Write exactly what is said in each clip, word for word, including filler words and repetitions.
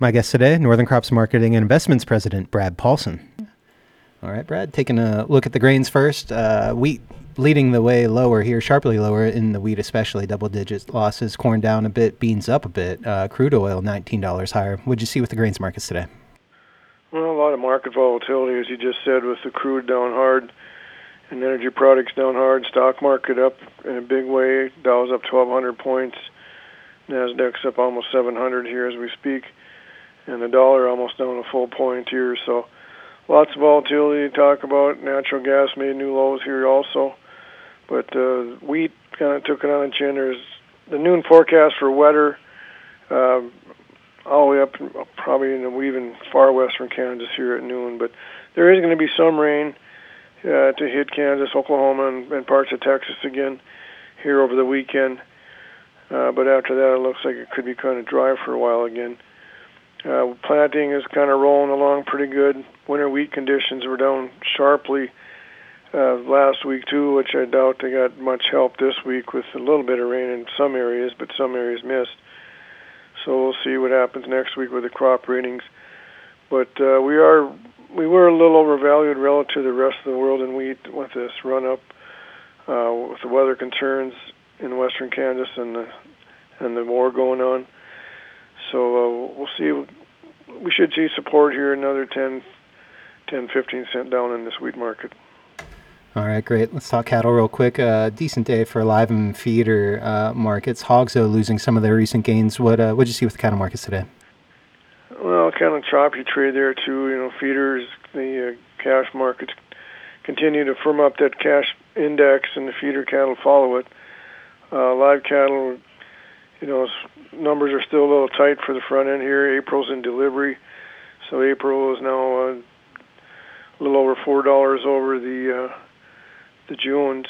My guest today, Northern Crops Marketing and Investments President, Brad Paulson. All right, Brad, taking a look at the grains first. Uh, wheat leading the way lower here, sharply lower in the wheat especially, double-digit losses. Corn down a bit, beans up a bit. Uh, crude oil, nineteen dollars higher. What did you see with the grains markets today? Well, a lot of market volatility, as you just said, with the crude down hard and energy products down hard. Stock market up in a big way. Dow's up twelve hundred points. Nasdaq's up almost seven hundred here as we speak. And the dollar almost down a full point here. So lots of volatility to talk about. Natural gas made new lows here also. But uh, wheat kind of took it on the chin. There's the noon forecast for wetter, uh, all the way up probably in the even far western Kansas here at noon. But there is going to be some rain uh, to hit Kansas, Oklahoma, and, and parts of Texas again here over the weekend. Uh, but after that, it looks like it could be kind of dry for a while again. Uh, planting is kind of rolling along pretty good. Winter wheat conditions were down sharply uh, last week too, which I doubt they got much help this week with a little bit of rain in some areas, but some areas missed. So we'll see what happens next week with the crop ratings. But uh, we are we were a little overvalued relative to the rest of the world in wheat with this run up uh, with the weather concerns in western Kansas and the and the war going on. So uh, we'll see. We should see support here, another ten, ten, fifteen cent down in this wheat market. All right, great. Let's talk cattle real quick. Uh, decent day for live and feeder uh, markets. Hogs, though, losing some of their recent gains. What uh, what did you see with the cattle markets today? Well, kind of choppy trade there, too. You know, feeders, the uh, cash markets continue to firm up that cash index, and the feeder cattle follow it. Uh, live cattle, you know, numbers are still a little tight for the front end here. April's in delivery, so April is now uh, a little over four dollars over the uh, the June's,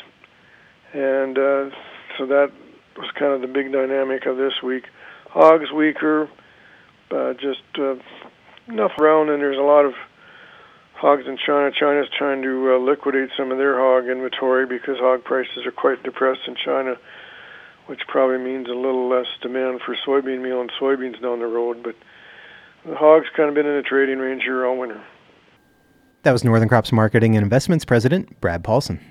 and uh, so that was kind of the big dynamic of this week. Hogs weaker, uh, just uh, enough around, and there's a lot of hogs in China. China's trying to uh, liquidate some of their hog inventory because hog prices are quite depressed in China, which probably means a little less demand for soybean meal and soybeans down the road. But the hogs kind of been in the trading range here all winter. That was Northern Crops Marketing and Investments President Brad Paulson.